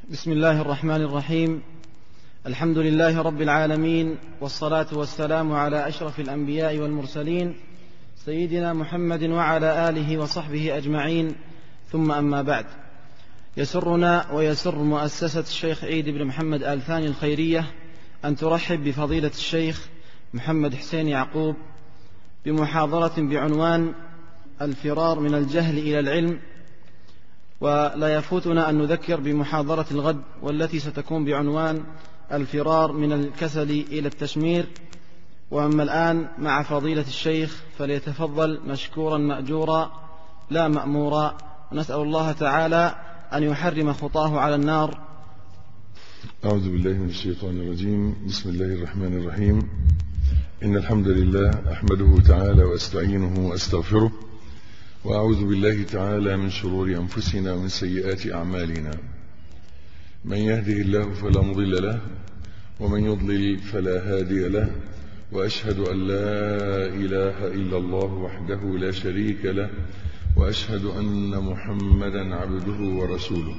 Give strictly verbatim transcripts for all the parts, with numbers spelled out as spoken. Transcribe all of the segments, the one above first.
بسم الله الرحمن الرحيم. الحمد لله رب العالمين، والصلاة والسلام على أشرف الأنبياء والمرسلين سيدنا محمد وعلى آله وصحبه أجمعين، ثم أما بعد. يسرنا ويسر مؤسسة الشيخ عيد بن محمد آل ثاني الخيرية أن ترحب بفضيلة الشيخ محمد حسين يعقوب بمحاضرة بعنوان الفرار من الجهل إلى العلم، ولا يفوتنا أن نذكر بمحاضرة الغد والتي ستكون بعنوان الفرار من الكسل إلى التشمير. وأما الآن مع فضيلة الشيخ فليتفضل مشكورا مأجورا لا مأمورا، ونسأل الله تعالى أن يحرم خطاه على النار. أعوذ بالله من الشيطان الرجيم. بسم الله الرحمن الرحيم. إن الحمد لله أحمده تعالى وأستعينه وأستغفره، وأعوذ بالله تعالى من شرور أنفسنا ومن سيئات أعمالنا. من يهده الله فلا مضل له، ومن يضلل فلا هادي له، وأشهد أن لا إله إلا الله وحده لا شريك له، وأشهد أن محمدا عبده ورسوله.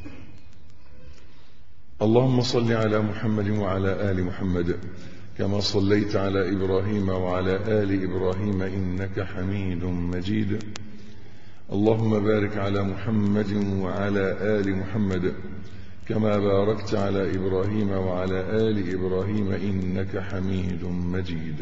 اللهم صل على محمد وعلى آل محمد كما صليت على إبراهيم وعلى آل إبراهيم إنك حميد مجيد. اللهم بارك على محمد وعلى آل محمد كما باركت على إبراهيم وعلى آل إبراهيم إنك حميد مجيد.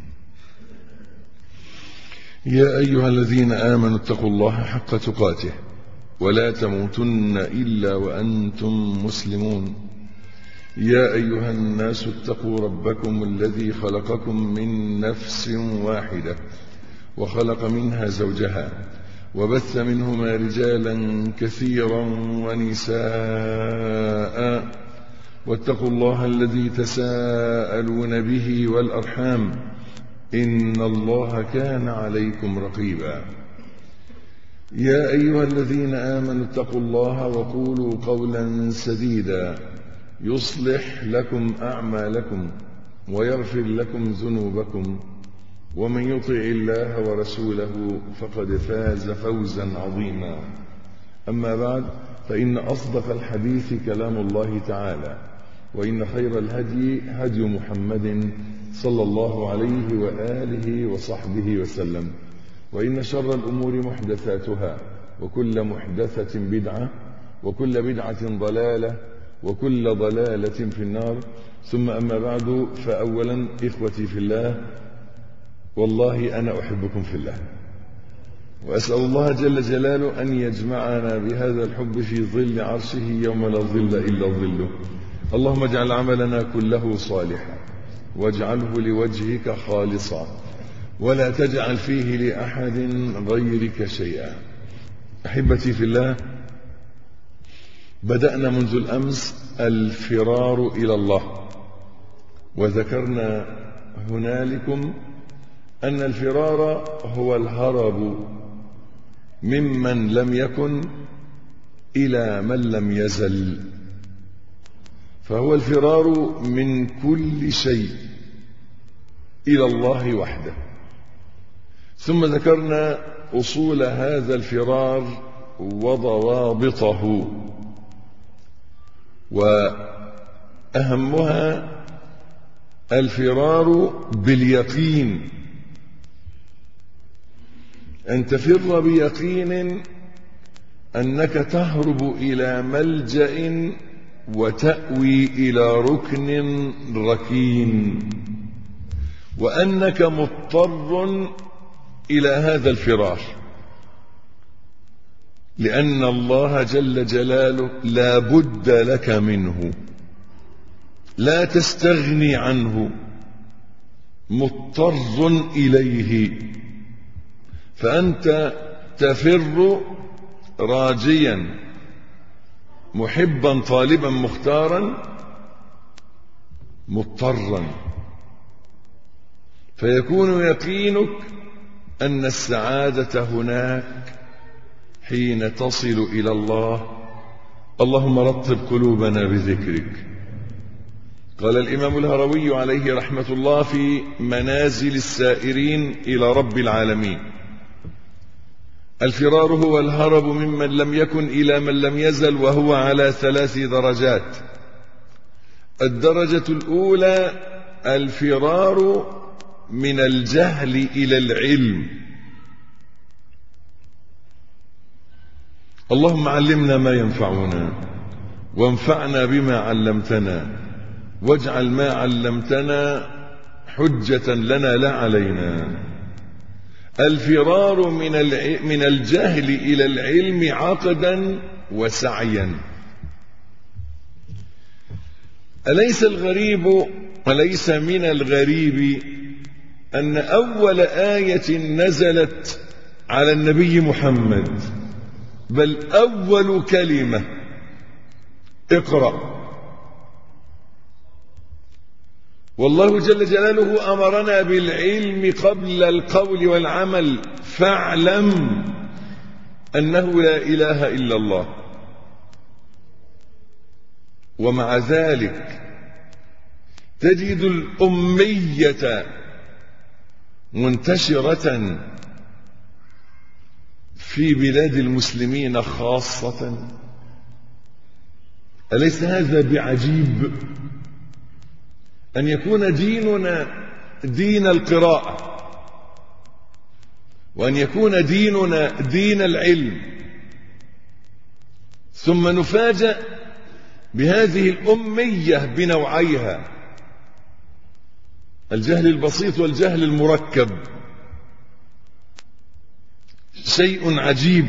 يا أيها الذين آمنوا اتقوا الله حق تقاته ولا تموتن إلا وأنتم مسلمون. يا أيها الناس اتقوا ربكم الذي خلقكم من نفس واحدة وخلق منها زوجها وبث منهما رجالا كثيرا ونساء، واتقوا الله الذي تساءلون به والأرحام إن الله كان عليكم رقيبا. يا أيها الذين آمنوا اتقوا الله وقولوا قولا سديدا يصلح لكم أعمالكم ويغفر لكم ذنوبكم، ومن يطع الله ورسوله فقد فاز فوزا عظيما. أما بعد، فإن أصدق الحديث كلام الله تعالى، وإن خير الهدي هدي محمد صلى الله عليه وآله وصحبه وسلم، وإن شر الأمور محدثاتها، وكل محدثة بدعة، وكل بدعة ضلالة، وكل ضلالة في النار. ثم أما بعد، فأولا إخوتي في الله، والله أنا أحبكم في الله، وأسأل الله جل جلاله أن يجمعنا بهذا الحب في ظل عرشه يوم لا ظل إلا ظله. اللهم اجعل عملنا كله صالحا، واجعله لوجهك خالصا، ولا تجعل فيه لأحد غيرك شيئا. أحبتي في الله، بدأنا منذ الأمس الفرار إلى الله، وذكرنا هنالكم أن الفرار هو الهرب ممن لم يكن إلى من لم يزل، فهو الفرار من كل شيء إلى الله وحده. ثم ذكرنا أصول هذا الفرار وضوابطه، وأهمها الفرار باليقين، أن تفر بيقين أنك تهرب إلى ملجأ وتأوي إلى ركن ركين، وأنك مضطر إلى هذا الفرار، لأن الله جل جلاله لا بد لك منه، لا تستغني عنه، مضطر إليه. فأنت تفر راجيا محبا طالبا مختارا مضطرا، فيكون يقينك أن السعادة هناك حين تصل إلى الله. اللهم رطب قلوبنا بذكرك. قال الإمام الهروي عليه رحمة الله في منازل السائرين إلى رب العالمين: الفرار هو الهرب ممن لم يكن إلى من لم يزل، وهو على ثلاث درجات. الدرجة الأولى الفرار من الجهل إلى العلم. اللهم علمنا ما ينفعنا وانفعنا بما علمتنا، واجعل ما علمتنا حجة لنا لا علينا. الفرار من من الجهل إلى العلم عقدا وسعيا. أليس الغريب وليس من الغريب أن أول آية نزلت على النبي محمد، بل أول كلمة اقرأ، والله جل جلاله أمرنا بالعلم قبل القول والعمل، فاعلم أنه لا إله إلا الله. ومع ذلك تجد الأمية منتشرة في بلاد المسلمين خاصة. أليس هذا بعجيب أن يكون ديننا دين القراءة، وأن يكون ديننا دين العلم، ثم نفاجأ بهذه الأمية بنوعيها، الجهل البسيط والجهل المركب. شيء عجيب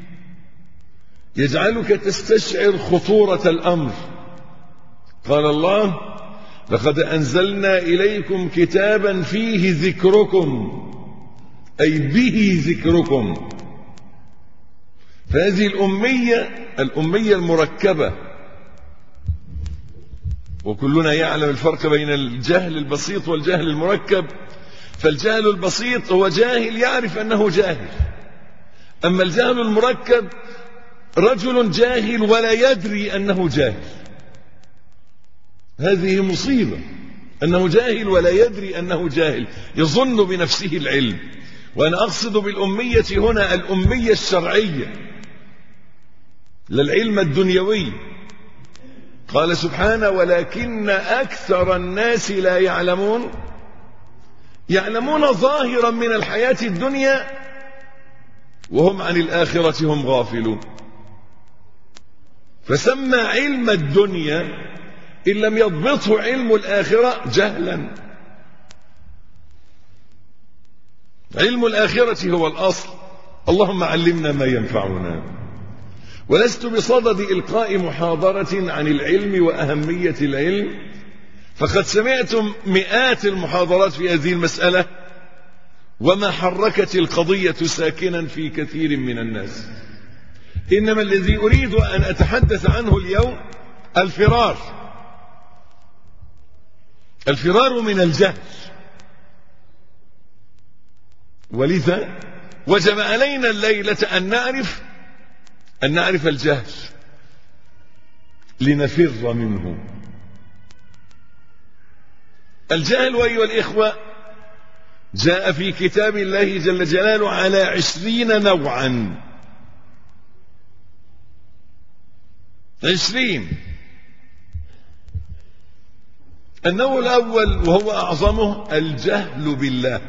يجعلك تستشعر خطورة الأمر. قال الله: لقد أنزلنا إليكم كتابا فيه ذكركم، أي به ذكركم. فهذه الأمية الأمية المركبة، وكلنا يعلم الفرق بين الجهل البسيط والجهل المركب. فالجهل البسيط هو جاهل يعرف أنه جاهل، أما الجهل المركب رجل جاهل ولا يدري أنه جاهل. هذه مصيبة، أنه جاهل ولا يدري أنه جاهل، يظن بنفسه العلم. وأنا أقصد بالأمية هنا الأمية الشرعية، لا العلم الدنيوي. قال سبحانه: ولكن أكثر الناس لا يعلمون. يعلمون ظاهرا من الحياة الدنيا وهم عن الآخرة هم غافلون. فسمى علم الدنيا إن لم يضبطه علم الآخرة جهلا. علم الآخرة هو الأصل. اللهم علمنا ما ينفعنا. ولست بصدد إلقاء محاضرة عن العلم وأهمية العلم، فقد سمعتم مئات المحاضرات في هذه المسألة، وما حركت القضية ساكنا في كثير من الناس. إنما الذي أريد أن أتحدث عنه اليوم الفرار الفرار من الجهل. ولذا وجب علينا الليلة أن نعرف أن نعرف الجهل لنفر منه. الجهل أيها الإخوة جاء في كتاب الله جل جلاله على عشرين نوعا. عشرين. النوع الأول وهو أعظمه الجهل بالله.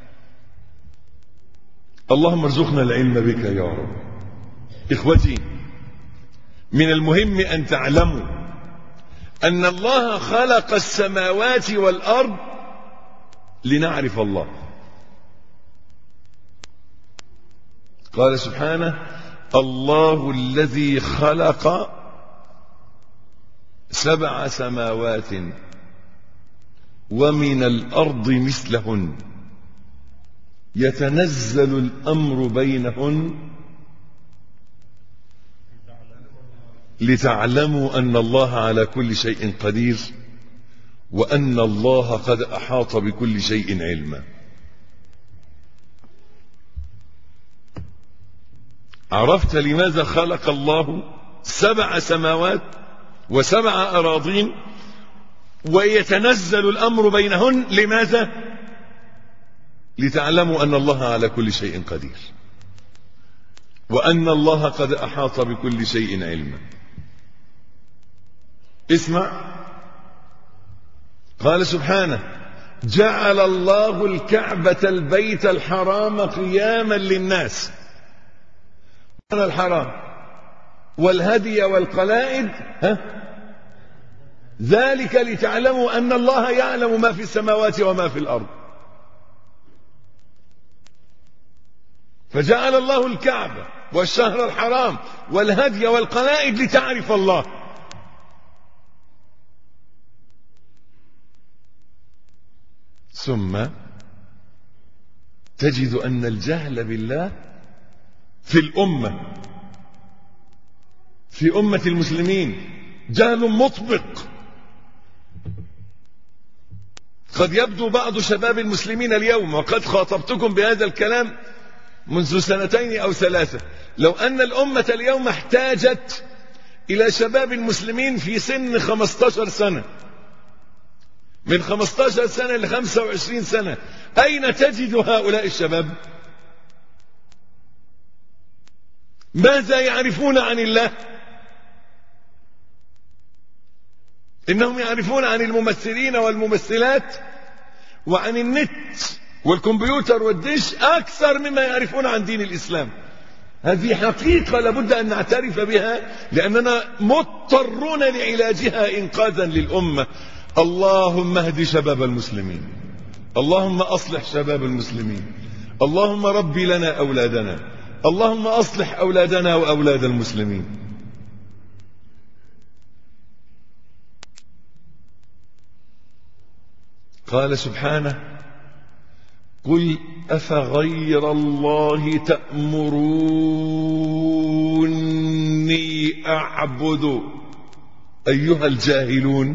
اللهم ارزقنا العلم بك يا رب. إخوتي، من المهم أن تعلموا أن الله خلق السماوات والأرض لنعرف الله. قال سبحانه: الله الذي خلق سبع سماوات ومن الأرض مثلهن يتنزل الأمر بينهن لتعلموا أن الله على كل شيء قدير وأن الله قد أحاط بكل شيء علما. عرفت لماذا خلق الله سبع سماوات وسبع أراضين ويتنزل الأمر بينهن؟ لماذا؟ لتعلموا أن الله على كل شيء قدير. وأن الله قد أحاط بكل شيء علما. اسمع، قال سبحانه: جعل الله الكعبة البيت الحرام قياما للناس الحرام والهدي والقلائد ها ذلك لتعلموا أن الله يعلم ما في السماوات وما في الأرض. فجعل الله الكعبة والشهر الحرام والهدي والقلائد لتعرف الله. ثم تجد أن الجهل بالله في الأمة في أمة المسلمين جهل مطبق. قد يبدو بعض شباب المسلمين اليوم، وقد خاطبتكم بهذا الكلام منذ سنتين أو ثلاثة، لو أن الأمة اليوم احتاجت إلى شباب المسلمين في سن خمسة عشر سنة، من خمسة عشر سنة ل خمسة وعشرين سنة، أين تجد هؤلاء الشباب؟ ماذا يعرفون عن الله؟ إنهم يعرفون عن الممثلين والممثلات وعن النت والكمبيوتر والدش أكثر مما يعرفون عن دين الإسلام. هذه حقيقة لابد أن نعترف بها، لأننا مضطرون لعلاجها إنقاذا للأمة. اللهم اهد شباب المسلمين، اللهم أصلح شباب المسلمين، اللهم ربي لنا أولادنا، اللهم أصلح أولادنا وأولاد المسلمين. قال سبحانه: قل أفغير الله تأمروني أعبد أيها الجاهلون.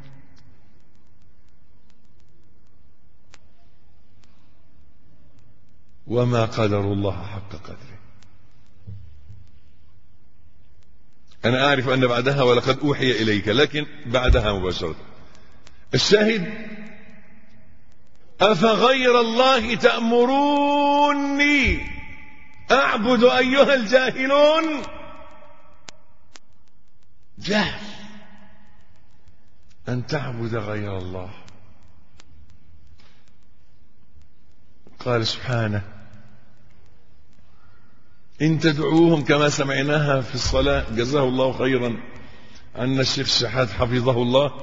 وما قدر الله حق قدره. أنا أعرف أن بعدها ولقد أوحي إليك، لكن بعدها مباشرة الشاهد: أفغير الله تأمروني أعبد أيها الجاهلون. جهل أن تعبد غير الله. قال سبحانه: إن تدعوهم، كما سمعناها في الصلاة جزاه الله خيرا عنا الشيخ الشحات حفظه الله: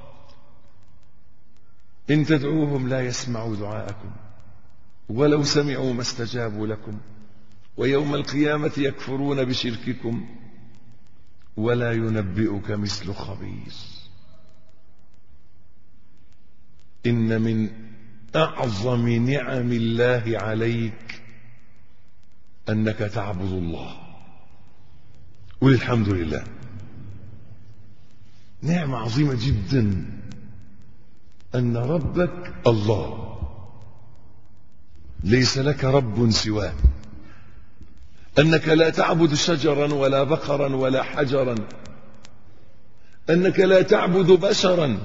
إن تدعوهم لا يسمعوا دعاءكم ولو سمعوا ما استجابوا لكم ويوم القيامة يكفرون بشرككم ولا ينبئك مثل خبير. إن من أعظم نعم الله عليك أنك تعبد الله. قل الحمد لله. نعمة عظيمة جدا أن ربك الله، ليس لك رب سواه، أنك لا تعبد شجرا ولا بقرا ولا حجرا، أنك لا تعبد بشرا.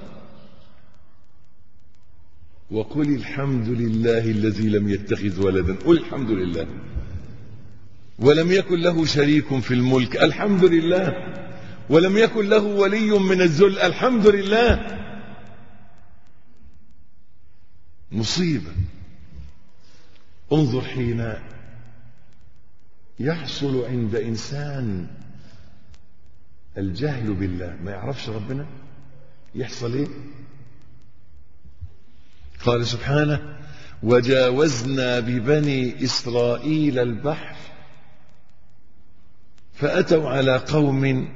وقل الحمد لله الذي لم يتخذ ولدا. قل الحمد لله. ولم يكن له شريك في الملك. الحمد لله. ولم يكن له ولي من الذل. الحمد لله. مصيبة. انظر حين يحصل عند إنسان الجهل بالله، ما يعرفش ربنا، يحصل ايه؟ قال سبحانه: وجاوزنا ببني إسرائيل البحر فأتوا على قوم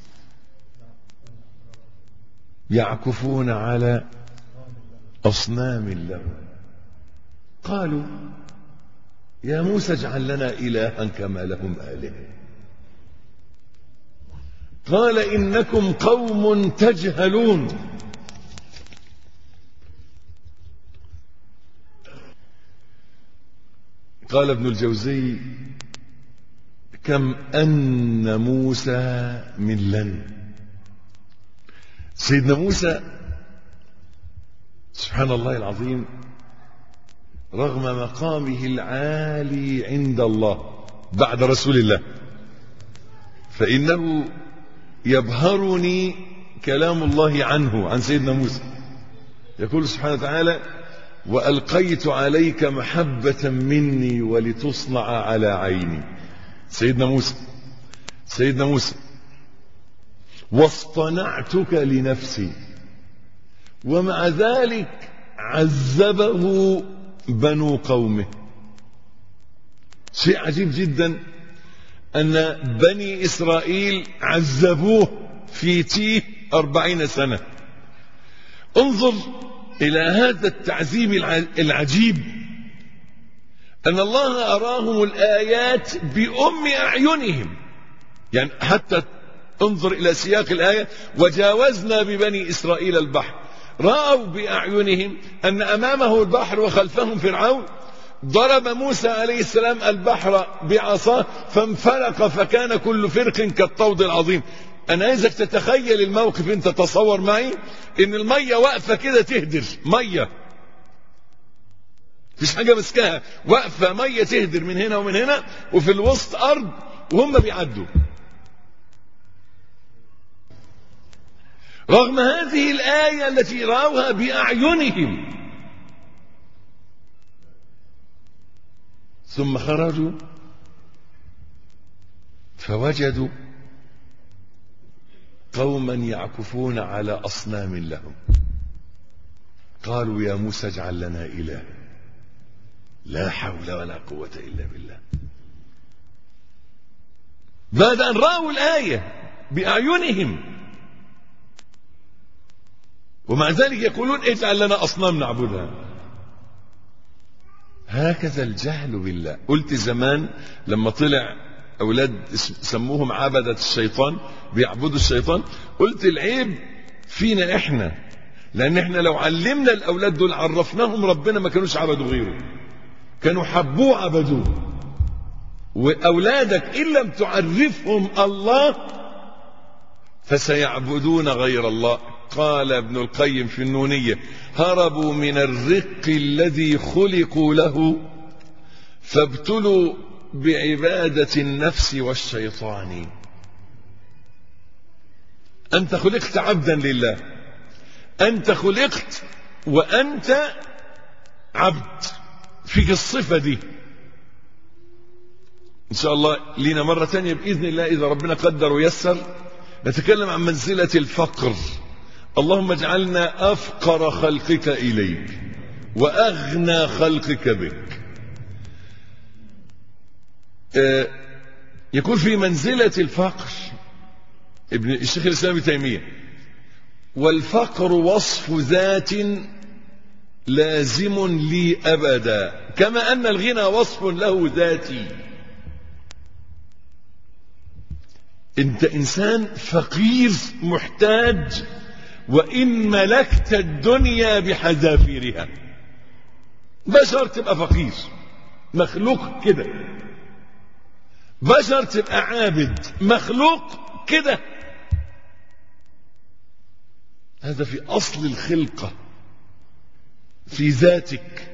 يعكفون على أصنام لهم قالوا يا موسى اجعل لنا إلها كما لهم آلهة قال إنكم قوم تجهلون. قال ابن الجوزي: كم أن موسى من لن. سيدنا موسى سبحان الله العظيم رغم مقامه العالي عند الله بعد رسول الله، فإنه يبهرني كلام الله عنه عن سيدنا موسى. يقول سبحانه وتعالى: وألقيت عليك محبة مني ولتصنع على عيني. سيدنا موسى سيدنا موسى واصطنعتك لنفسي. ومع ذلك عذبه بنو قومه. شيء عجيب جدا أن بني إسرائيل عذبوه في تيه أربعين سنة. انظر إلى هذا التعذيب العجيب، أن الله أراهم الآيات بأم أعينهم. يعني حتى انظر إلى سياق الآية: وجاوزنا ببني إسرائيل البحر. رأوا بأعينهم أن أمامه البحر وخلفهم فرعون. ضرب موسى عليه السلام البحر بعصاه فانفلق فكان كل فرق كالطود العظيم. أنا عايزك تتخيل الموقف، أنت تصور معي إن المية واقفة كده تهدر مية، مفيش حاجة مسكها، واقفة مية تهدر من هنا ومن هنا، وفي الوسط أرض وهم بيعدوا. رغم هذه الآية التي رأوها بأعينهم، ثم خرجوا فوجدوا قوما يعكفون على أصنام لهم. قالوا: يا موسى اجعل لنا إله. لا حول ولا قوة إلا بالله. بعد أن رأوا الآية بأعينهم، ومع ذلك يقولون: اجعل لنا أصنام نعبدها. هكذا الجهل بالله. قلت زمان لما طلع أولاد سموهم عبدة الشيطان، بيعبدوا الشيطان، قلت العيب فينا إحنا، لأن إحنا لو علمنا الأولاد دول عرفناهم ربنا ما كانوش عبدوا غيره، كانوا حبوه عبدوه. وأولادك إن لم تعرفهم الله فسيعبدون غير الله. قال ابن القيم في النونية: هربوا من الرق الذي خلقوا له فابتلوا بعبادة النفس والشيطان. أنت خلقت عبدا لله، أنت خلقت وأنت عبد، فيك الصفة دي. إن شاء الله لنا مرة تانية بإذن الله إذا ربنا قدر ويسر نتكلم عن منزلة الفقر. اللهم اجعلنا أفقر خلقك إليك وأغنى خلقك بك. آه يكون في منزلة الفقر ابن الشيخ الإسلام ابن تيمية: والفقر وصف ذات لازم لي أبدا كما أن الغنى وصف له ذاتي. أنت إنسان فقير محتاج، وإن ملكت الدنيا بحذافيرها. بشر تبقى فقير، مخلوق كده. بشر تبقى عابد، مخلوق كده. هذا في أصل الخلقة، في ذاتك.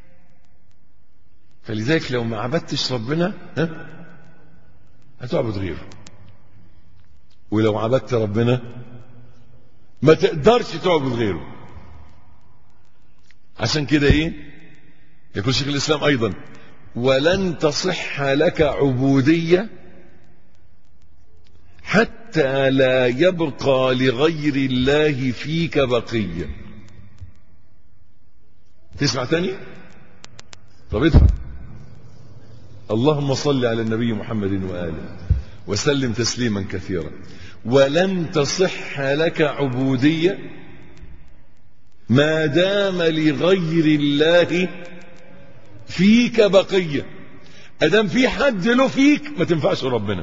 فلذلك لو ما عبدتش ربنا ها هتعبد غيره، ولو عبدت ربنا ما تقدرش تعبد غيره. عشان كده ايه يقول شيخ الإسلام أيضا: ولن تصح لك عبودية حتى لا يبقى لغير الله فيك بقية. تسمع تاني؟ طب ادفع. اللهم صل على النبي محمد وآله وسلم تسليما كثيرا. ولن تصح لك عبودية ما دام لغير الله فيك بقية. أدام في حد له فيك ما تنفعش ربنا.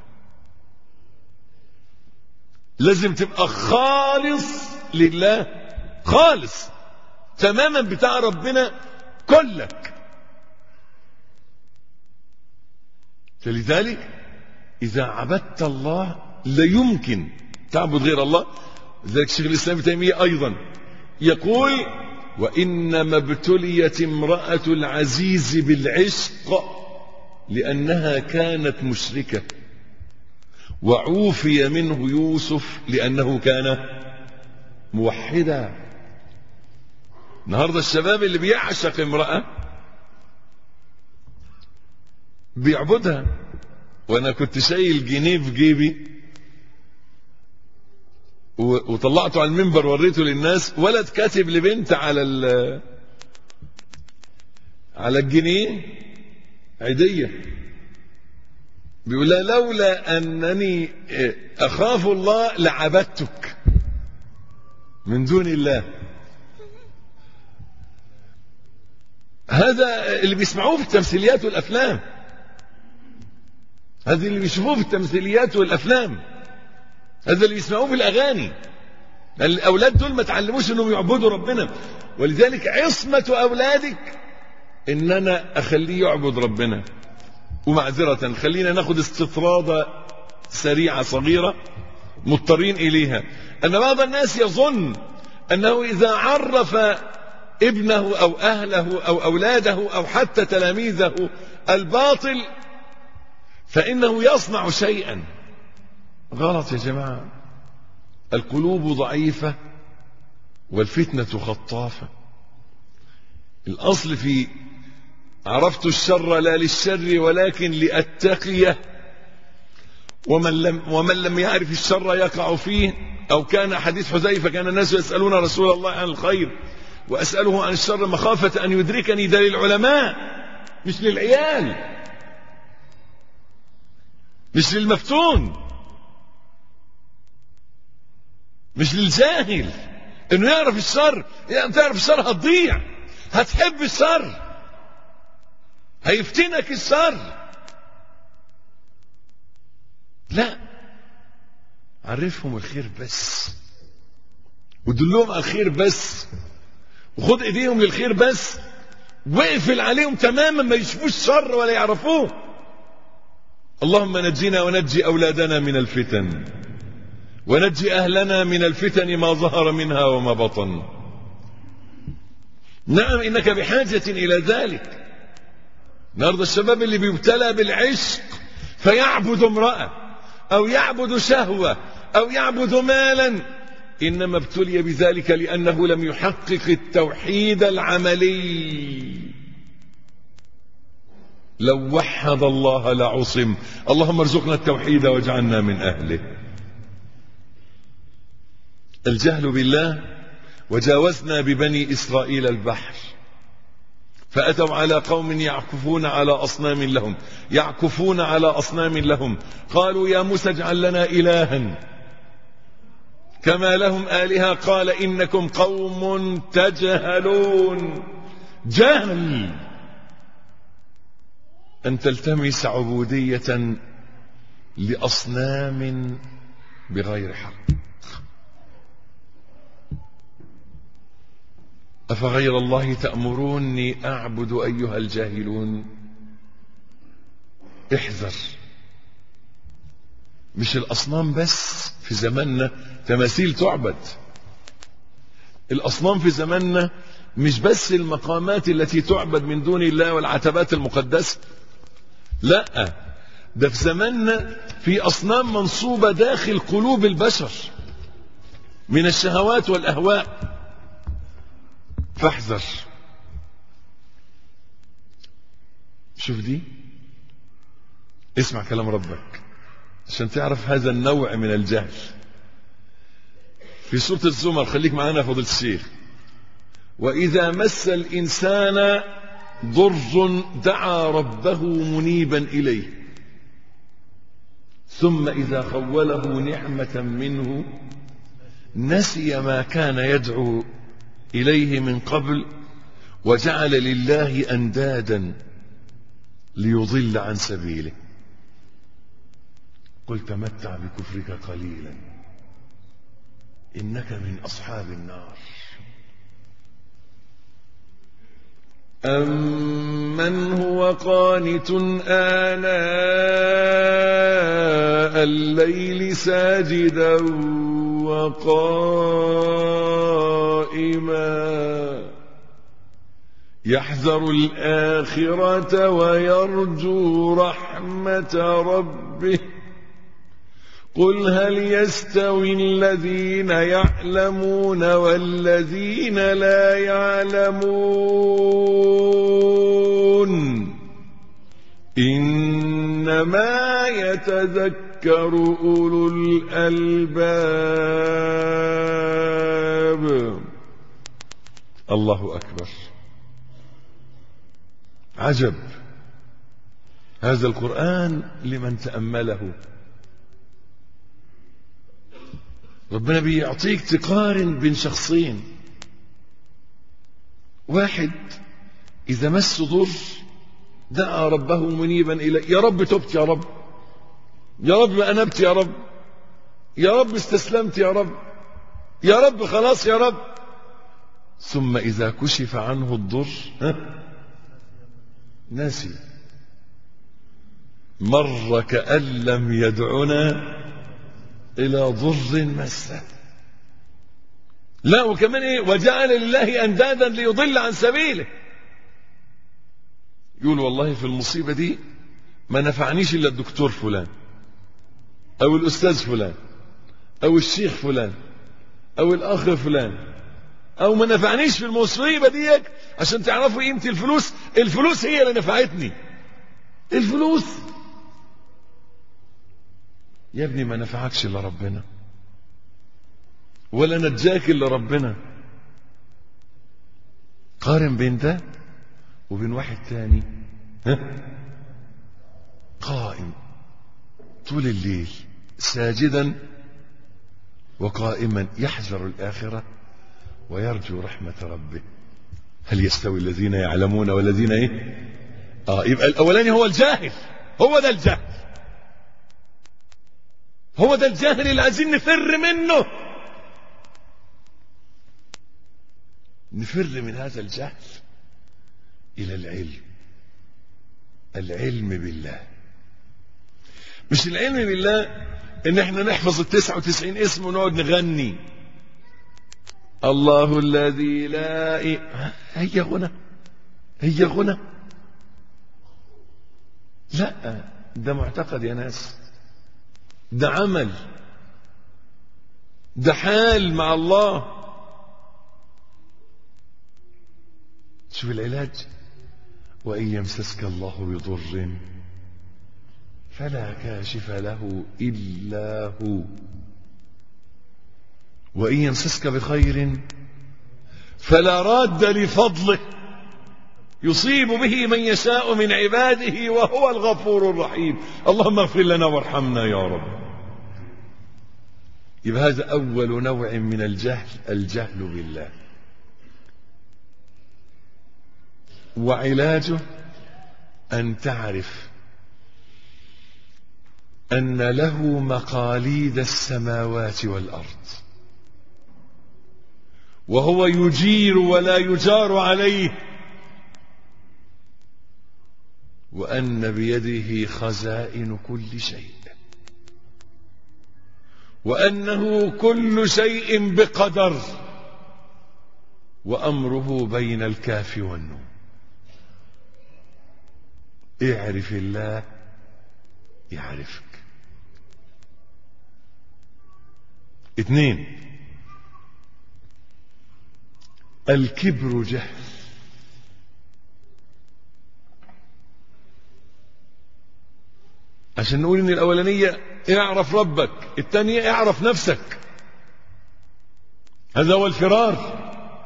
لازم تبقى خالص لله، خالص تماما بتاع ربنا كلك. فلذلك إذا عبدت الله لا يمكن تعبد غير الله. ذلك شيخ الإسلام ابن تيمية أيضا يقول: وإنما ابتليت امرأة العزيز بالعشق لأنها كانت مشركة، وعوفي منه يوسف لأنه كان موحدا. النهاردة الشباب اللي بيعشق امرأة بيعبدها. وأنا كنت شايل جنيه في جيبي وطلعته على المنبر وريته للناس، ولد كاتب لبنت على على الجنيه عيدية، بيقول لها لولا أنني أخاف الله لعبدتك من دون الله. هذا اللي بيسمعوه في التمثيليات والأفلام، هذا اللي بيشوفوه في التمثيليات والأفلام، هذا اللي بيسمعوه في الأغاني. الأولاد دول ما تعلموش أنهم يعبدوا ربنا. ولذلك عصمة أولادك إن أنا أخليه يعبد ربنا. ومعذرة خلينا ناخد استطرادة سريعة صغيرة مضطرين إليها، أن بعض الناس يظن أنه إذا عرف ابنه أو أهله أو أولاده أو حتى تلاميذه الباطل فإنه يصنع شيئا. غلط يا جماعة. القلوب ضعيفة والفتنة خطافة. الأصل في عرفت الشر لا للشر ولكن لأتقيه، ومن لم, ومن لم يعرف الشر يقع فيه. أو كان حديث حذيفة كان الناس يسألون رسول الله عن الخير وأسأله عن الشر مخافة أن يدركني. ده للعلماء مش للعيال، مش للمفتون، مش للجاهل. انه يعرف الشر. يعني تعرف الشر هتضيع، هتحب الشر، هيفتنك الشر. لا، عرفهم الخير بس، ودلهم على الخير بس، وخد ايديهم للخير بس، واقفل عليهم تماما ما يشوفوش الشر ولا يعرفوه. اللهم نجينا ونجي أولادنا من الفتن، ونجي أهلنا من الفتن ما ظهر منها وما بطن. نعم إنك بحاجة إلى ذلك. النهارده الشباب اللي بيبتلى بالعشق فيعبد امرأة أو يعبد شهوة أو يعبد مالا، إنما ابتلي بذلك لأنه لم يحقق التوحيد العملي. لو وحد الله لعصم. اللهم ارزقنا التوحيد واجعلنا من أهله. الجهل بالله. وجاوزنا ببني إسرائيل البحر فأتوا على قوم يعكفون على أصنام لهم يعكفون على أصنام لهم قالوا يا موسى اجعل لنا إلها كما لهم آلهة قال إنكم قوم تجهلون. جهل أن تلتمس عبودية لأصنام بغير حق. أفغير الله تأمروني أعبد أيها الجاهلون. احذر. مش الأصنام بس في زماننا تماثيل تعبد. الأصنام في زماننا مش بس المقامات التي تعبد من دون الله والعتبات المقدسة، لا، ده في زماننا في أصنام منصوبة داخل قلوب البشر من الشهوات والأهواء. فاحذر. شوف دي، اسمع كلام ربك عشان تعرف هذا النوع من الجهل. في سورة الزمر، خليك معنا فضيلة الشيخ. وإذا مس الإنسان ضر دعا ربه منيبا إليه ثم إذا خوله نعمة منه نسي ما كان يدعو إليه من قبل وجعل لله أندادا ليضل عن سبيله. قل تمتع بكفرك قليلا إنك من أصحاب النار. أمن هو قانت آناء الليل ساجدا وقائما يحذر الآخرة ويرجو رحمة ربه قل هل يستوي الذين يعلمون والذين لا يعلمون إنما يتذكر أولو الألباب. الله أكبر. عجب هذا القرآن لمن تأمله. ربنا بيعطيك تقارن بين شخصين، واحد إذا مس ضر دعا ربه منيبا إليه، يا رب تبت، يا رب يا رب أنبت، يا رب يا رب استسلمت، يا رب يا رب خلاص يا رب. ثم إذا كشف عنه الضر ناسي، مر كأن لم يدعنا إلى ضر مسه. لا وكمان إيه، وجعل لله أندادا ليضل عن سبيله. يقول والله في المصيبة دي ما نفعنيش إلا الدكتور فلان أو الأستاذ فلان أو الشيخ فلان أو الأخ فلان، أو ما نفعنيش في المصيبة دي. عشان تعرفوا قيمة الفلوس، الفلوس هي اللي نفعتني. الفلوس يا ابني ما نفعكش إلا ربنا، ولا نجاك إلا ربنا. قارن بين ده وبين واحد تاني ها قائم طول الليل ساجدا وقائما يحذر الآخرة ويرجو رحمة ربه. هل يستوي الذين يعلمون والذين ايه؟ اه يبقى الاولاني هو الجاهل، هو ده الجهل، هو ده الجاهل اللي عايزين نفر منه. نفر من هذا الجهل الى العلم، العلم بالله. مش العلم بالله ان احنا نحفظ التسعة وتسعين اسم ونقعد نغني الله الذي لا إيه. هي غنى، هي غنى. لا ده معتقد يا ناس، ده عمل، ده حال مع الله. شوف العلاج، وإن يمسسك الله بضر فلا كاشف له إلا هو، وإن يمسسك بخير فلا راد لفضله يصيب به من يشاء من عباده وهو الغفور الرحيم. اللهم اغفر لنا وارحمنا يا رب. يبقى هذا أول نوع من الجهل، الجهل بالله. وعلاجه أن تعرف أن له مقاليد السماوات والأرض، وهو يجير ولا يجار عليه، وأن بيده خزائن كل شيء، وأنه كل شيء بقدر، وأمره بين الكاف والنون. اعرف الله يعرفك. اثنين، الكبر جهل. عشان نقول ان الاولانية اعرف ربك، الثانية اعرف نفسك. هذا هو الفرار.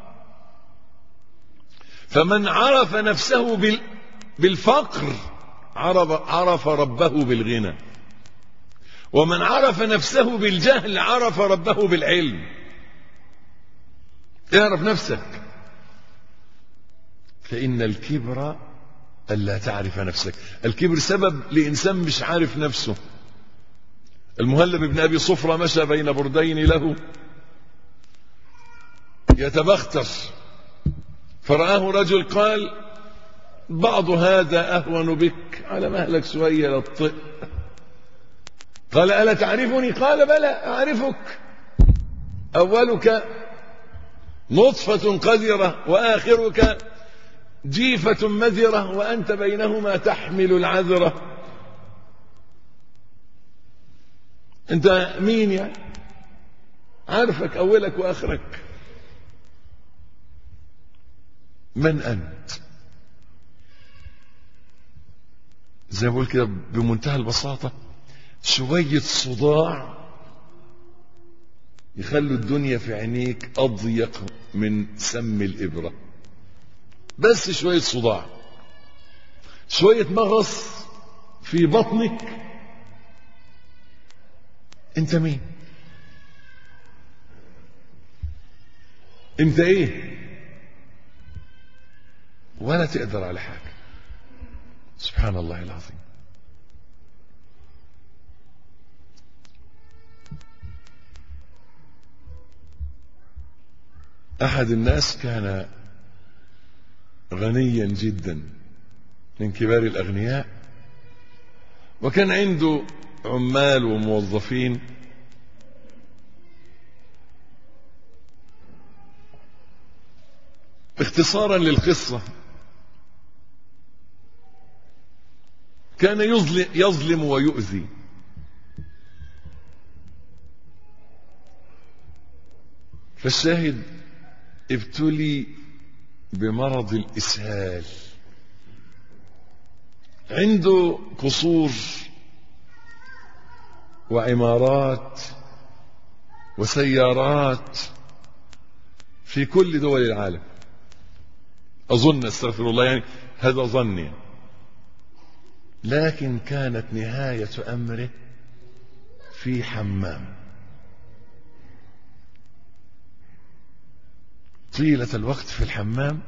فمن عرف نفسه بالفقر عرف, عرف ربه بالغنى، ومن عرف نفسه بالجهل عرف ربه بالعلم. اعرف نفسك، فإن الكبر ألا تعرف نفسك. الكبر سبب لإنسان مش عارف نفسه. المهلب بن أبي صفرة مشى بين بردين له يتبختر، فرآه رجل قال بعض هذا أهون بك، على مهلك شوية للطئ. قال ألا تعرفني؟ قال بلى أعرفك، أولك نطفة قذرة وآخرك جيفة مذرة وأنت بينهما تحمل العذرة. أنت مين يعني؟ عارفك أولك وآخرك. من أنت؟ زي ما بقول كده بمنتهى البساطة، شوية صداع يخلوا الدنيا في عينيك أضيق من سم الإبرة. بس شوية صداع، شوية مغص في بطنك. انت مين؟ انت ايه؟ ولا تقدر على حاجة. سبحان الله العظيم. أحد الناس كان غنيا جدا من كبار الأغنياء، وكان عنده عمال وموظفين. اختصارا للقصة، كان يظلم, يظلم ويؤذي. فالشاهد ابتلي بمرض الإسهال. عنده قصور وعمارات وسيارات في كل دول العالم، أظن، استغفر الله يعني، هذا ظني. لكن كانت نهاية أمره في حمام. طيلة الوقت في الحمام،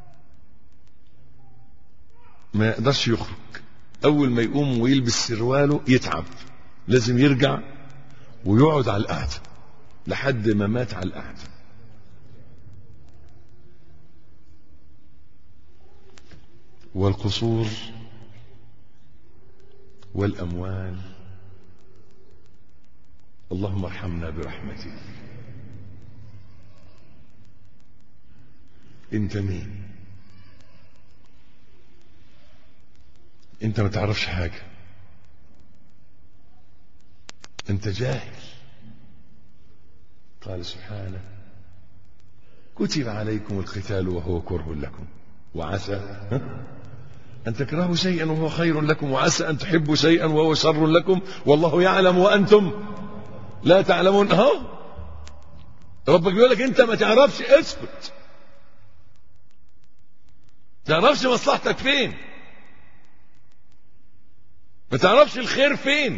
ما يقدرش يخرج. أول ما يقوم ويلبس سرواله يتعب، لازم يرجع ويقعد على القعدة لحد ما مات على القعدة. والقصور والأموال، اللهم ارحمنا برحمتك. انت مين؟ انت ما تعرفش حاجة، انت جاهل. قال سبحانه: كتب عليكم القتال وهو كره لكم وعسى أن تكرهوا شيئا وهو خير لكم وعسى أن تحبوا شيئا وهو شر لكم والله يعلم وأنتم لا تعلمون. ها ربك بيقول لك انت ما تعرفش، اسكت. ما تعرفش مصلحتك فين، ما تعرفش الخير فين.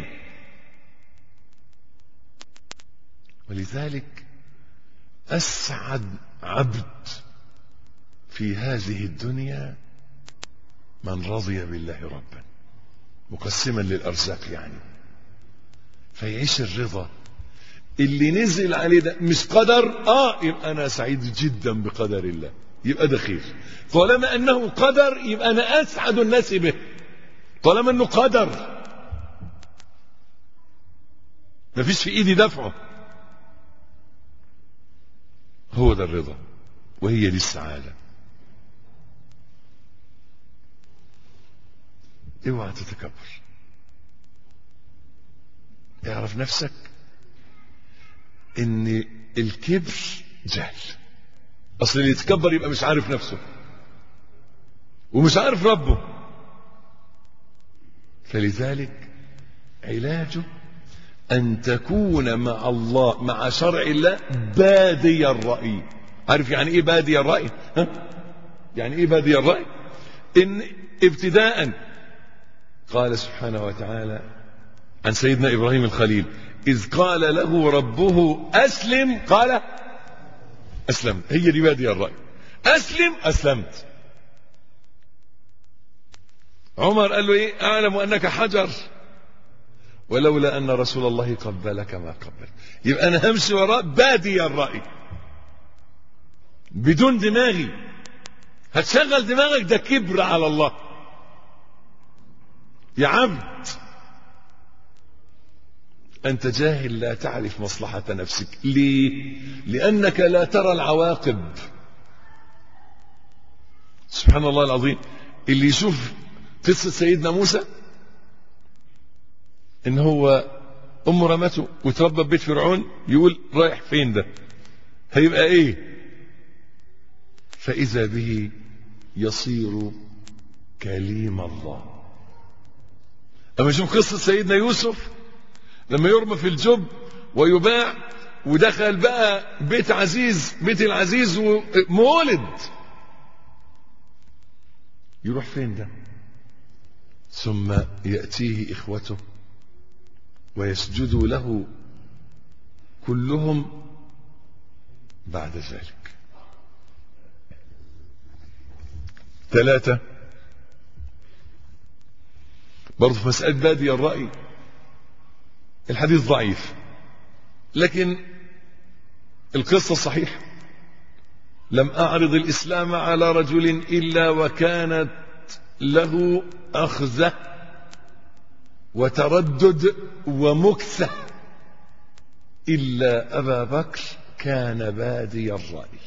ولذلك أسعد عبد في هذه الدنيا من رضي بالله ربا، مقسما للأرزاق يعني، فيعيش الرضا. اللي نزل عليه ده مش قدر، اه يبقى أنا سعيد جدا بقدر الله، يبقى ده خير. طالما أنه قدر يبقى أنا أسعد الناس به. طالما أنه قدر مفيش في إيدي دفعه، هو ده الرضا وهي دي السعادة. اوعى تتكبر، اعرف نفسك ان الكبر جهل. اصل اللي يتكبر يبقى مش عارف نفسه ومش عارف ربه. فلذلك علاجه ان تكون مع الله، مع شرع الله، بادي الرأي. عارف يعني ايه بادي الرأي؟ ها؟ يعني ايه بادي الرأي؟ ان ابتداء قال سبحانه وتعالى عن سيدنا إبراهيم الخليل: إذ قال له ربه أسلم قال أسلمت. هي دي بادي الرأي، أسلم أسلمت. عمر قال له إيه؟ أعلم أنك حجر ولولا أن رسول الله قبلك ما قبل. يبقى أنا همشي وراء بادي الرأي بدون دماغي. هتشغل دماغك، ده كبر على الله يا عبد. أنت جاهل لا تعرف مصلحة نفسك. ليه؟ لأنك لا ترى العواقب. سبحان الله العظيم. اللي يشوف قصة سيدنا موسى ان هو امه رمته وتربى ببيت فرعون يقول رايح فين ده؟ هيبقى ايه؟ فاذا به يصير كليم الله. اما شوف قصة سيدنا يوسف لما يرمى في الجب ويباع ودخل بقى بيت عزيز، بيت العزيز ومولد، يروح فين ده؟ ثم يأتيه إخوته ويسجدوا له كلهم بعد ذلك. ثلاثة، برضو في مسألة بادي الرأي، الحديث ضعيف لكن القصة صحيحة. لم أعرض الإسلام على رجل إلا وكانت له أخذة وتردد ومكثة إلا أبا بكر كان بادي الرأي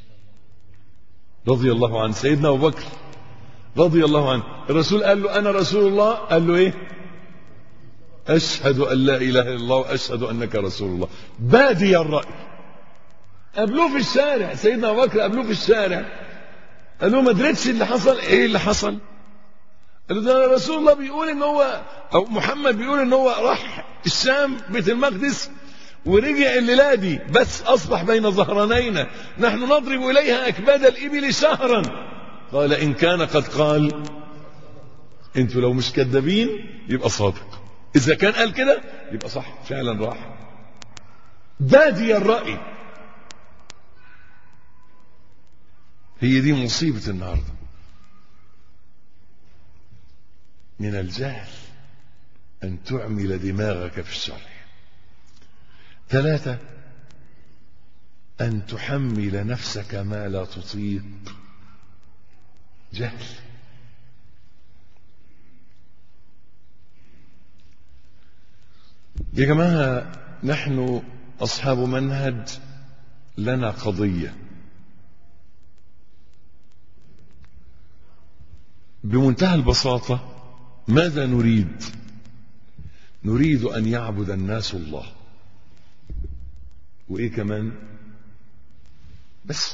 رضي الله عنه. سيدنا أبو بكر رضي الله عنه الرسول قال له أنا رسول الله، قال له إيه؟ أشهد أن لا إله إلا الله وأشهد أنك رسول الله. بادي الرأي. قابلوه في الشارع، سيدنا أبو بكر قابلوه في الشارع قال له ما دريتش اللي حصل. إيه اللي حصل؟ قال له ده رسول الله بيقول إن هو أو محمد بيقول إن هو راح الشام بيت المقدس ورجع الليلة دي، بس أصبح بين ظهرانينا نحن نضرب إليها أكباد الإبل شهرا. قال إن كان قد قال، انتوا لو مش كذابين يبقى صادق، إذا كان قال كده يبقى صح فعلا راح. بادي الرأي. هي دي مصيبة النهاردة من الجهل أن تعمل دماغك في الشرع. ثلاثة، أن تحمل نفسك ما لا تطيق. جهل. يا جماعة نحن أصحاب منهج لنا قضية بمنتهى البساطة. ماذا نريد؟ نريد أن يعبد الناس الله، وإيه كمان؟ بس.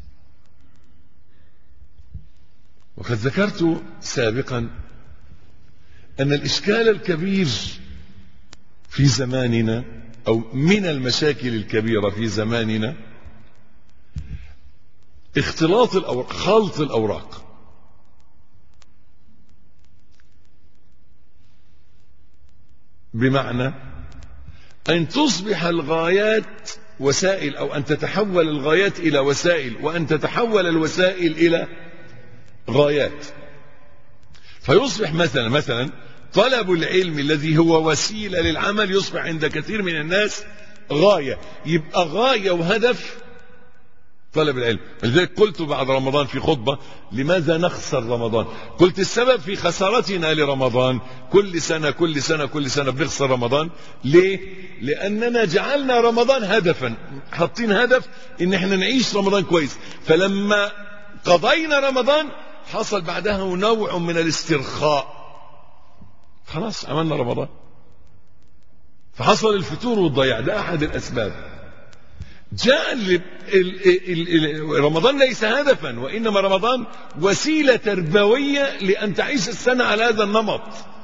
وقد ذكرت سابقا أن الإشكال الكبير في زماننا أو من المشاكل الكبيرة في زماننا اختلاط الأوراق، خلط الأوراق. بمعنى أن تصبح الغايات وسائل، أو أن تتحول الغايات إلى وسائل، وأن تتحول الوسائل إلى غايات. فيصبح مثلا مثلا طلب العلم الذي هو وسيلة للعمل يصبح عند كثير من الناس غاية. يبقى غاية وهدف طلب العلم. لذلك قلت بعد رمضان في خطبة لماذا نخسر رمضان؟ قلت السبب في خسارتنا لرمضان كل سنة كل سنة كل سنة بنخسر رمضان. ليه؟ لأننا جعلنا رمضان هدفا، حاطين هدف إن احنا نعيش رمضان كويس. فلما قضينا رمضان حصل بعدها نوع من الاسترخاء، خلاص عملنا رمضان، فحصل الفتور والضياع. ده أحد الأسباب. جاء ال ال ال رمضان ليس هدفا، وإنما رمضان وسيلة تربوية لأن تعيش السنة على هذا النمط.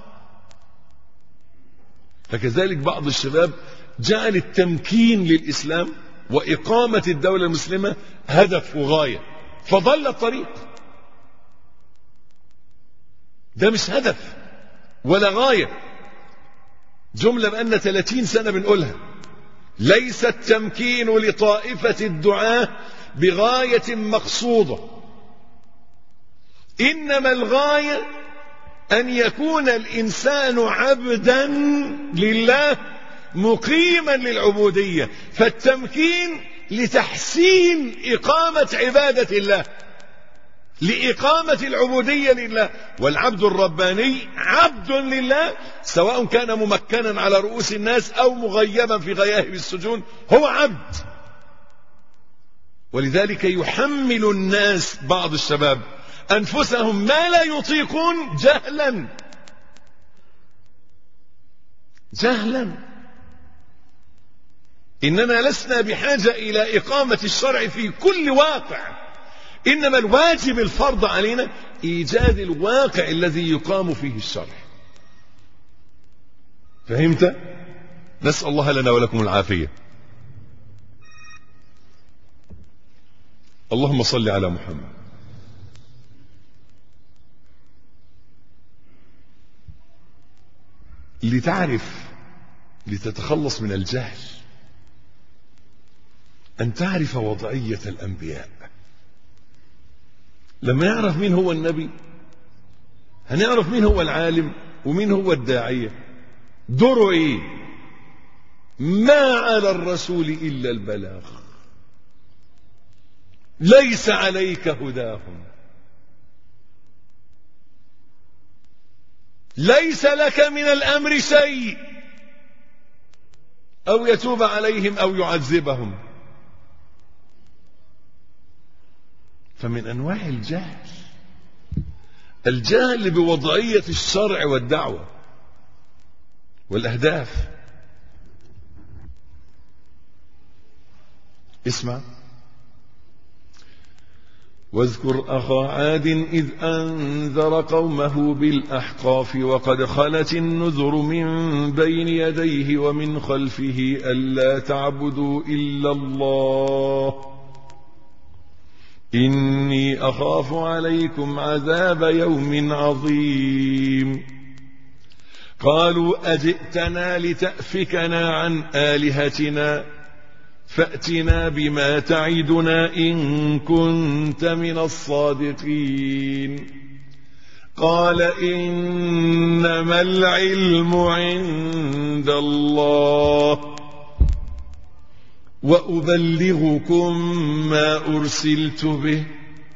فكذلك بعض الشباب جعل التمكين للإسلام وإقامة الدولة المسلمة هدف وغاية، فضل الطريق. ده مش هدف ولا غاية. جملة بأن ثلاثين سنة بنقولها: ليس التمكين لطائفة الدعاة بغاية مقصودة، إنما الغاية أن يكون الإنسان عبدا لله مقيما للعبودية. فالتمكين لتحسين إقامة عبادة الله، لإقامة العبودية لله. والعبد الرباني عبد لله سواء كان ممكنا على رؤوس الناس أو مغيبا في غياهب السجون، هو عبد. ولذلك يحمل الناس، بعض الشباب أنفسهم ما لا يطيقون جهلا جهلا. إننا لسنا بحاجة إلى إقامة الشرع في كل واقع، إنما الواجب الفرض علينا إيجاد الواقع الذي يقام فيه الشرع. فهمت؟ نسأل الله لنا ولكم العافية. اللهم صل على محمد. لتعرف لتتخلص من الجهل أن تعرف وضعية الأنبياء. لما يعرف مين هو النبي هنعرف مين هو العالم ومين هو الداعية. دوره ايه؟ ما على الرسول إلا البلاغ، ليس عليك هداهم، ليس لك من الأمر شيء، أو يتوب عليهم أو يعذبهم. فمن أنواع الجهل الجهل بوضعية الشرع والدعوة والأهداف. اسمع: واذكر أخا عاد إذ أنذر قومه بالأحقاف وقد خلت النذر من بين يديه ومن خلفه ألا تعبدوا إلا الله إني أخاف عليكم عذاب يوم عظيم. قالوا أجئتنا لتأفكنا عن آلهتنا فأتنا بما تعدنا إن كنت من الصادقين. قال إنما العلم عند الله وأبلغكم ما أرسلت به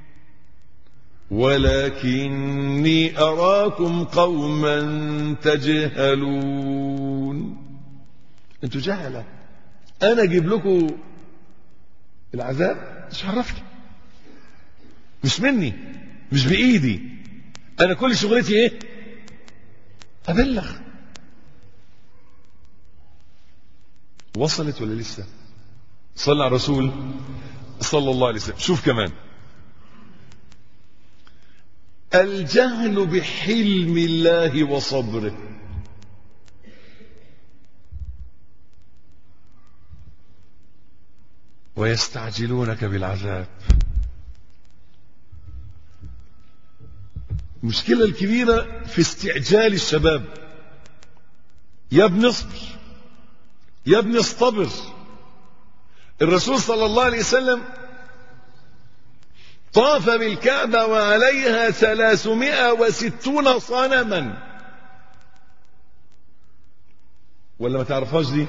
ولكني أراكم قوما تجهلون. أنتوا جهلة، أنا أجيب لكم العذاب مش عرفني، مش مني، مش بإيدي، أنا كل شغلتي إيه؟ أبلغ. وصلت ولا لسه؟ صلى على الرسول صلى الله عليه وسلم. شوف كمان الجهل بحلم الله وصبره. ويستعجلونك بالعذاب. المشكلة الكبيرة في استعجال الشباب. يا ابن اصبر، يا ابن اصطبر. الرسول صلى الله عليه وسلم طاف بالكعبة وعليها ثلاثمائة وستون صنما. ولا ما تعرفهاش دي؟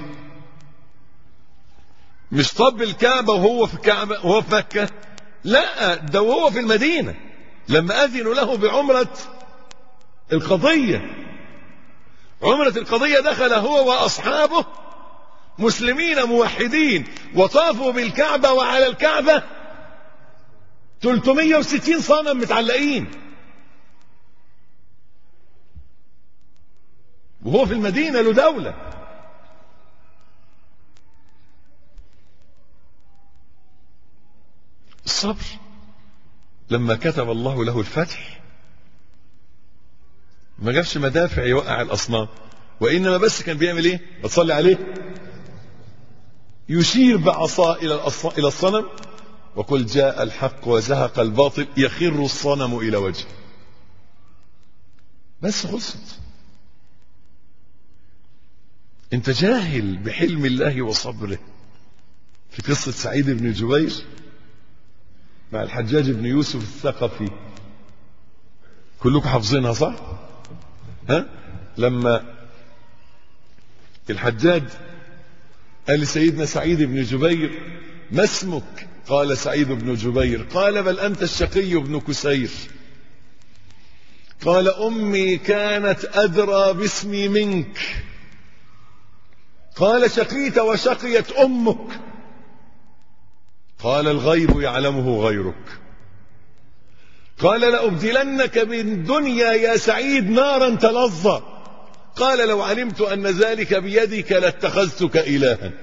مش طاف بالكعبة وهو في الكعبة وهو في مكة، لا، ده وهو في المدينة لما أذنوا له بعمرة القضية. عمرة القضية دخل هو وأصحابه مسلمين موحدين وطافوا بالكعبة وعلى الكعبة ثلاثمائة وستين صنم متعلقين وهو في المدينة له دولة. الصبر. لما كتب الله له الفتح ما جابش مدافع يوقع الأصنام، وإنما بس كان بيعمل إيه؟ بتصلي عليه يشير بعصا إلى الصنم وقل جاء الحق وزهق الباطل يخر الصنم إلى وجهه. بس خلصت. انت جاهل بحلم الله وصبره. في قصة سعيد بن جبير مع الحجاج بن يوسف الثقفي، كلكم حافظينها صح؟ ها؟ لما الحجاج قال لسيدنا سعيد بن جبير ما اسمك؟ قال سعيد بن جبير. قال بل أنت الشقي بن كسير. قال أمي كانت أدرى باسمي منك. قال شقيت وشقيت أمك. قال الغيب يعلمه غيرك. قال لأبدلنك بالدنيا يا سعيد نارا تلظى. قال لو علمت أن ذلك بيدك لاتخذتك إلها.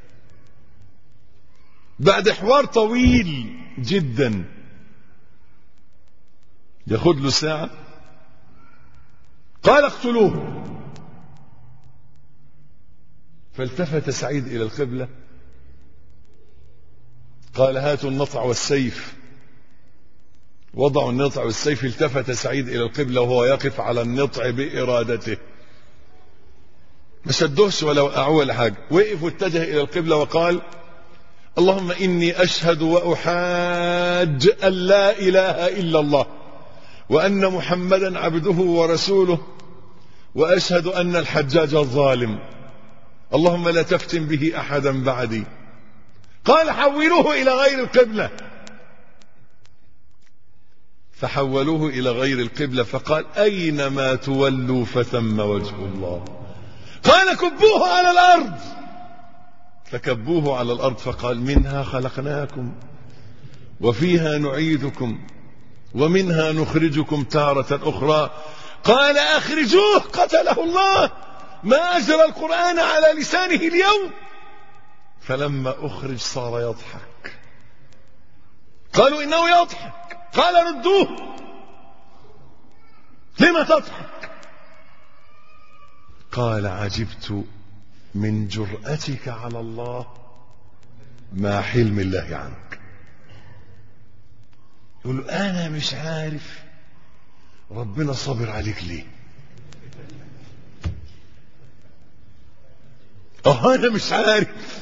بعد حوار طويل جدا ياخد له ساعة قال اقتلوه. فالتفت سعيد إلى القبلة قال هاتوا النطع والسيف. وضعوا النطع والسيف. التفت سعيد إلى القبلة وهو يقف على النطع بإرادته، ما شدوش ولا وقعوه ولا حاجة. وقف واتجه إلى القبلة وقال اللهم إني أشهد وأحاج أن لا إله إلا الله وأن محمدا عبده ورسوله وأشهد أن الحجاج الظالم اللهم لا تفتن به أحدا بعدي. قال حولوه إلى غير القبلة. فحولوه إلى غير القبلة فقال أينما تولوا فثم وجه الله. قال كبوه على الأرض. فكبوه على الأرض فقال منها خلقناكم وفيها نعيدكم ومنها نخرجكم تارة أخرى. قال أخرجوه قتله الله ما أجرى القرآن على لسانه اليوم. فلما أخرج صار يضحك. قالوا إنه يضحك. قال ردوه لما تضحك؟ قال عجبت من جرأتك على الله مع حلم الله عنك. يقول له أنا مش عارف ربنا صبر عليك ليه. اه أنا مش عارف.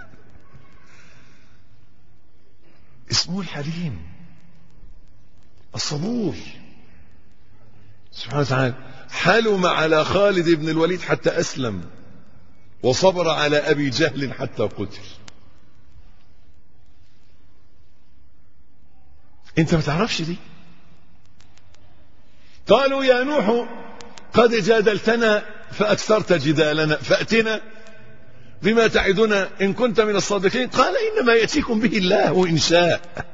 اسمه الحليم الصبور سبحانه وتعالى. حلم على خالد بن الوليد حتى أسلم وصبر على أبي جهل حتى قتل. انت ما تعرفش دي. قالوا يا نوح قد جادلتنا فأكثرت جدالنا فأتنا بما تعدنا إن كنت من الصادقين. قال إنما يأتيكم به الله إن شاء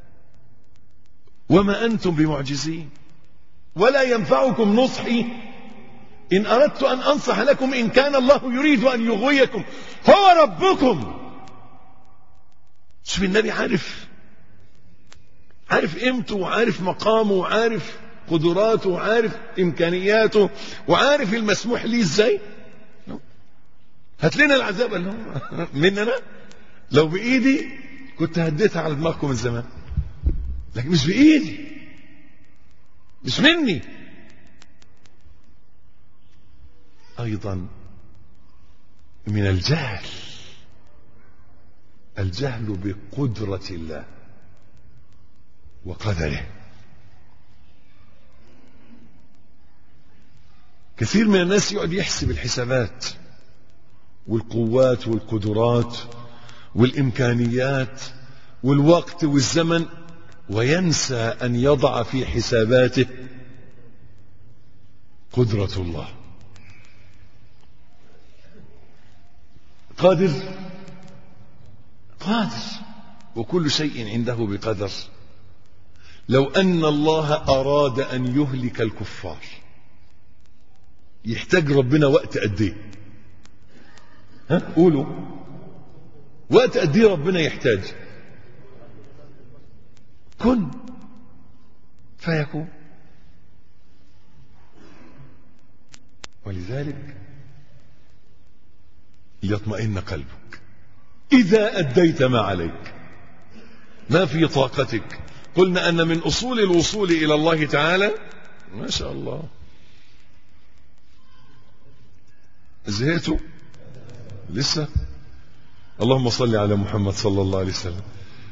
وما أنتم بمعجزين ولا ينفعكم نصحي إن أردت أن أنصح لكم إن كان الله يريد أن يغويكم هو ربكم. شوف النبي عارف عارف قيمته وعارف مقامه وعارف قدراته وعارف إمكانياته وعارف المسموح ليه إزاي. هات لنا العذاب اللي هم مننا. لو بإيدي كنت هديتها على دماغكم من زمان لكن مش بإيدي مش مني. أيضا من الجهل الجهل بقدرة الله وقدره. كثير من الناس يقعد يحسب الحسابات والقوات والقدرات والإمكانيات والوقت والزمن وينسى أن يضع في حساباته قدرة الله. قادر قادر وكل شيء عنده بقدر. لو أن الله أراد أن يهلك الكفار يحتاج ربنا وقت قد ايه؟ ها قولوا وقت قد ايه ربنا يحتاج؟ كن فيكون. ولذلك ليطمئن قلبك إذا أديت ما عليك ما في طاقتك. قلنا أن من أصول الوصول إلى الله تعالى ما شاء الله. زهقتوا لسه؟ اللهم صل على محمد صلى الله عليه وسلم.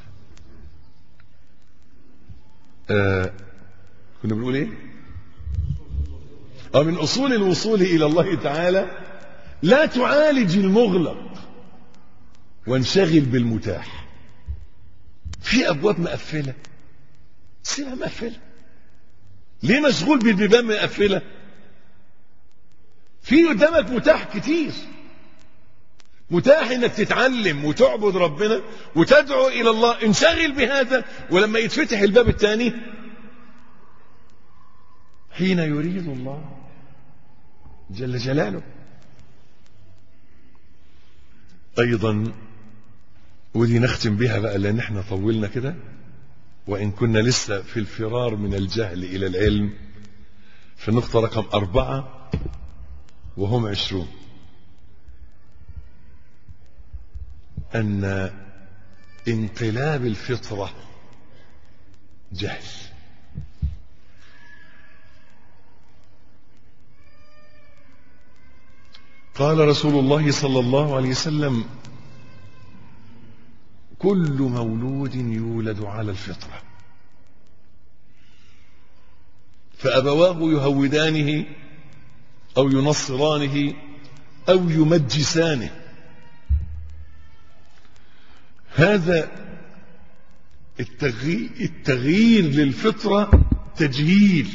آه كنا بنقول ايه؟ آه من أصول الوصول إلى الله تعالى لا تعالج المغلق وانشغل بالمتاح. في أبواب مقفلة سيبها مقفلة. ليه مشغول بالبيبان مقفلة؟ في قدامك متاح كتير. متاح انك تتعلم وتعبد ربنا وتدعو الى الله. انشغل بهذا ولما يتفتح الباب الثاني حين يريد الله جل جلاله. أيضا ودي نختم بها بقى لأن احنا طولنا كده وإن كنا لسه في الفرار من الجهل إلى العلم، في النقطة رقم أربعة وهم عشرون، أن انقلاب الفطرة جهل. قال رسول الله صلى الله عليه وسلم: كل مولود يولد على الفطرة فأبواه يهودانه أو ينصرانه أو يمجسانه. هذا التغيير للفطرة تجهيل.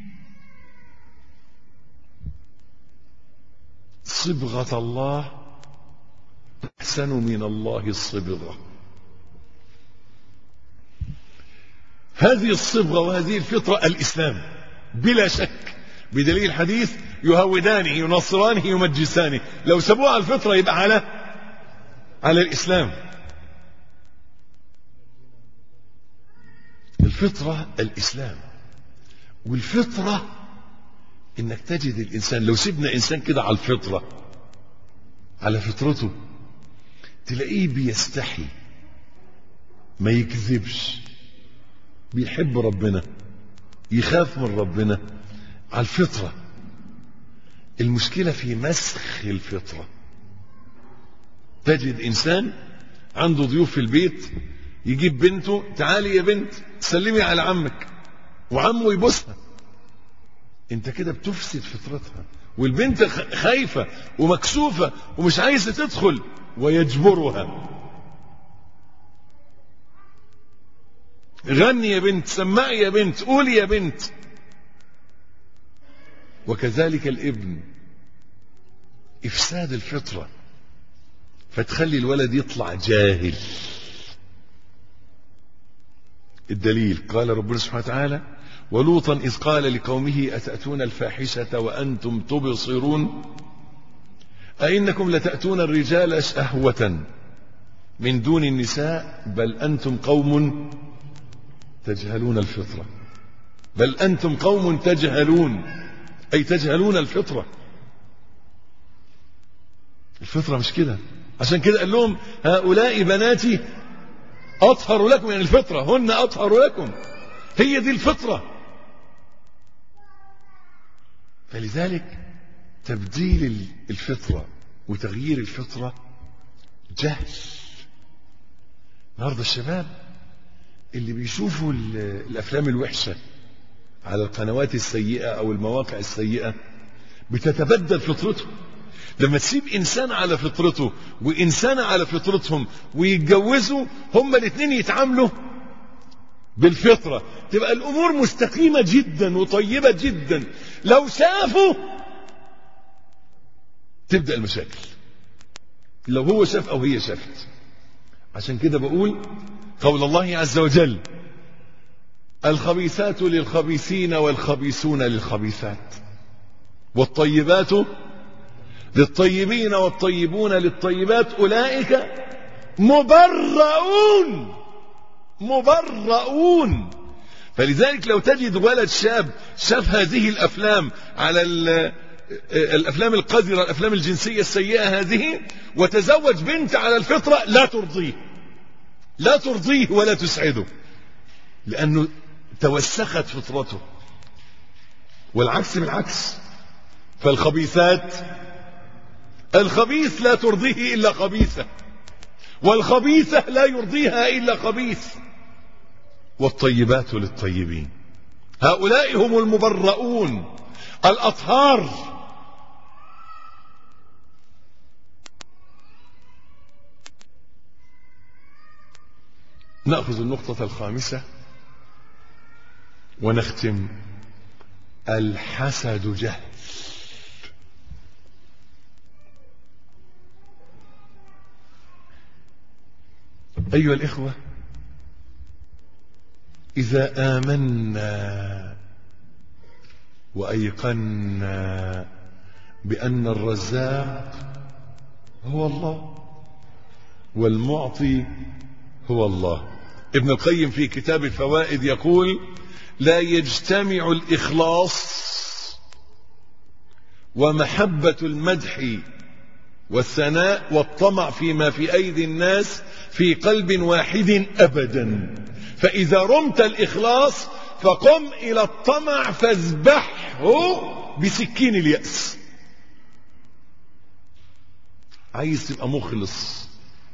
صبغة الله أحسن من الله الصبغة. هذه الصبغة وهذه الفطرة الإسلام بلا شك، بدليل حديث يهودانه ينصرانه يمجسانه. لو سبوها على الفطرة يبقى على على الإسلام. الفطرة الإسلام. والفطرة إنك تجد الإنسان، لو سيبنا إنسان كده على الفطرة على فطرته تلاقيه بيستحي، ما يكذبش، بيحب ربنا، يخاف من ربنا، على الفطرة. المشكلة في مسخ الفطرة. تجد إنسان عنده ضيوف في البيت يجيب بنته: تعالي يا بنت سلمي على عمك، وعمه يبوسها. انت كده بتفسد فطرتها، والبنت خايفة ومكسوفة ومش عايزة تدخل ويجبرها. غني يا بنت، سمعي يا بنت، قولي يا بنت. وكذلك الابن، إفساد الفطرة فتخلي الولد يطلع جاهل. الدليل قال ربنا سبحانه وتعالى: ولوطا إذ قال لقومه أتأتون الفاحشة وأنتم تبصرون أئنكم لتأتون الرجال شهوة من دون النساء بل أنتم قوم تجهلون الفطرة. بل أنتم قوم تجهلون، أي تجهلون الفطرة. الفطرة مش كده. عشان كده قال لهم: هؤلاء بناتي أطهر لكم، يعني الفطرة هن أطهر لكم. هي دي الفطرة. فلذلك تبديل الفطرة وتغيير الفطرة جهل. النهارده الشباب اللي بيشوفوا الأفلام الوحشة على القنوات السيئة أو المواقع السيئة بتتبدل فطرته. لما تسيب إنسان على فطرته وإنسان على فطرتهم ويتجوزوا هما الاثنين يتعاملوا بالفطرة، تبقى الأمور مستقيمة جدا وطيبة جدا. لو شافوا تبدأ المشاكل، لو هو شاف أو هي شافت. عشان كده بقول قول الله عز وجل: الخبيثات للخبيثين والخبيثون للخبيثات والطيبات للطيبين والطيبون للطيبات أولئك مبرؤون مبرؤون. فلذلك لو تجد ولد شاب شاف هذه الأفلام على الأفلام القذرة، الأفلام الجنسية السيئة هذه، وتزوج بنت على الفطرة، لا ترضيه لا ترضيه ولا تسعده، لأنه توسخت فطرته. والعكس بالعكس. فالخبيثات، الخبيث لا ترضيه إلا خبيثة، والخبيثة لا يرضيها إلا خبيث. والطيبات للطيبين، هؤلاء هم المبرؤون الأطهار. نأخذ النقطة الخامسة ونختم: الحسد جهل. أيها الإخوة، إذا آمنا وأيقنا بأن الرزاق هو الله والمعطي هو الله. ابن القيم في كتاب الفوائد يقول: لا يجتمع الإخلاص ومحبة المدح والثناء والطمع فيما في أيدي الناس في قلب واحد أبدا، فإذا رمت الإخلاص فقم إلى الطمع فاذبحه بسكين اليأس. عايز تبقى مخلص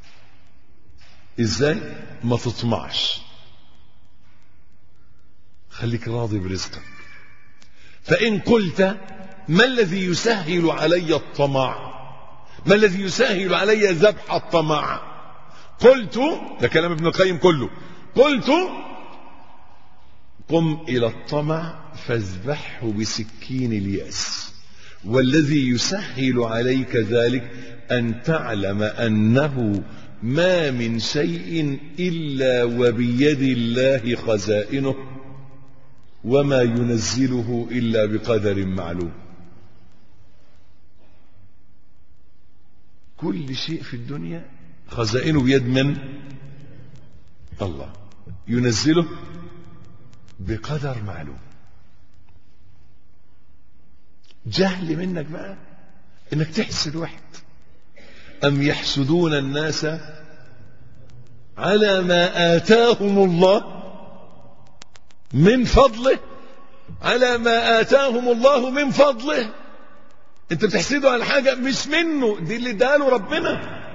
ازاي؟ ما تطمعش، خليك راضي برزقك. فإن قلت: ما الذي يسهل علي الطمع؟ ما الذي يسهل علي ذبح الطمع؟ قلت، ده كلام ابن القيم كله، قلت: قم إلى الطمع فاذبحه بسكين اليأس، والذي يسهل عليك ذلك أن تعلم أنه ما من شيء إلا وبيد الله خزائنه، وما ينزله إلا بقدر معلوم. كل شيء في الدنيا خزائنه بيد من؟ الله، ينزله بقدر معلوم. جهل منك بقى انك تحسد واحد. أم يحسدون الناس على ما آتاهم الله من فضله، على ما آتاهم الله من فضله. انت بتحسده على حاجة مش منه، دي اللي اداله ربنا.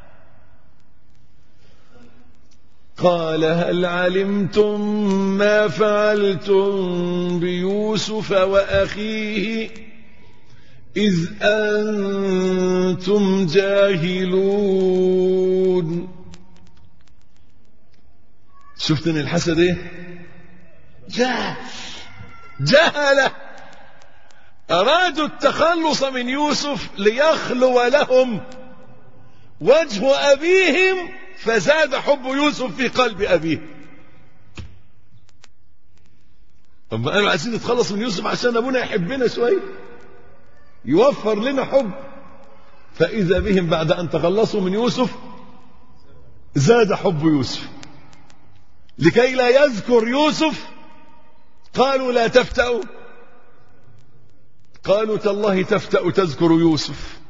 قال: هل علمتم ما فعلتم بيوسف وأخيه إذ أنتم جاهلون. شفت ان الحسد ايه؟ جهل. جهله أرادوا التخلص من يوسف ليخلو لهم وجه أبيهم، فزاد حب يوسف في قلب أبيه. أما قالوا عايزين نتخلص من يوسف عشان أبونا يحبنا شوية، يوفر لنا حب، فإذا بهم بعد أن تخلصوا من يوسف زاد حب يوسف. لكي لا يذكر يوسف قالوا: لا تفتأوا، قالوا: تالله تفتأ تذكر يوسف.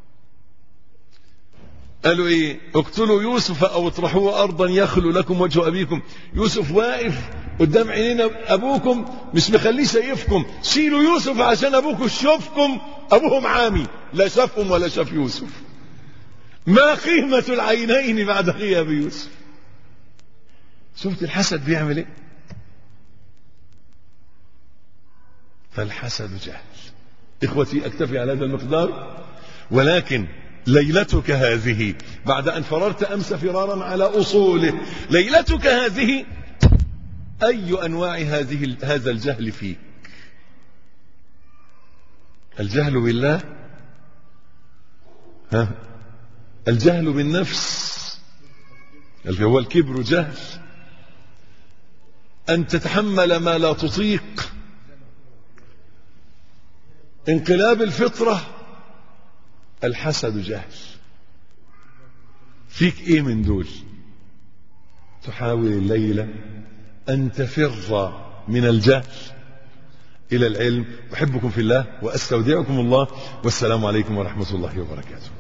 قالوا ايه؟ اقتلوا يوسف او اطرحوه ارضا يخلو لكم وجه ابيكم. يوسف واقف قدام عينينا ابوكم مش مخليه شايفكم، شيلوا يوسف عشان ابوكم شوفكم. ابوهم عامي، لا شافهم ولا شاف يوسف. ما قيمة العينين بعد غياب يوسف؟ شفت الحسد بيعمل ايه؟ فالحسد جهل. اخوتي، اكتفي على هذا المقدار، ولكن ليلتك هذه بعد أن فررت أمس فرارا على أصوله، ليلتك هذه أي أنواع هذه هذا الجهل فيك؟ الجهل بالله، ها؟ الجهل بالنفس اللي هو الكبر جهل، أن تتحمل ما لا تطيق، انقلاب الفطرة، الحسد جهل. فيك ايه من دول؟ تحاول الليلة ان تفر من الجهل الى العلم. احبكم في الله واستودعكم الله، والسلام عليكم ورحمة الله وبركاته.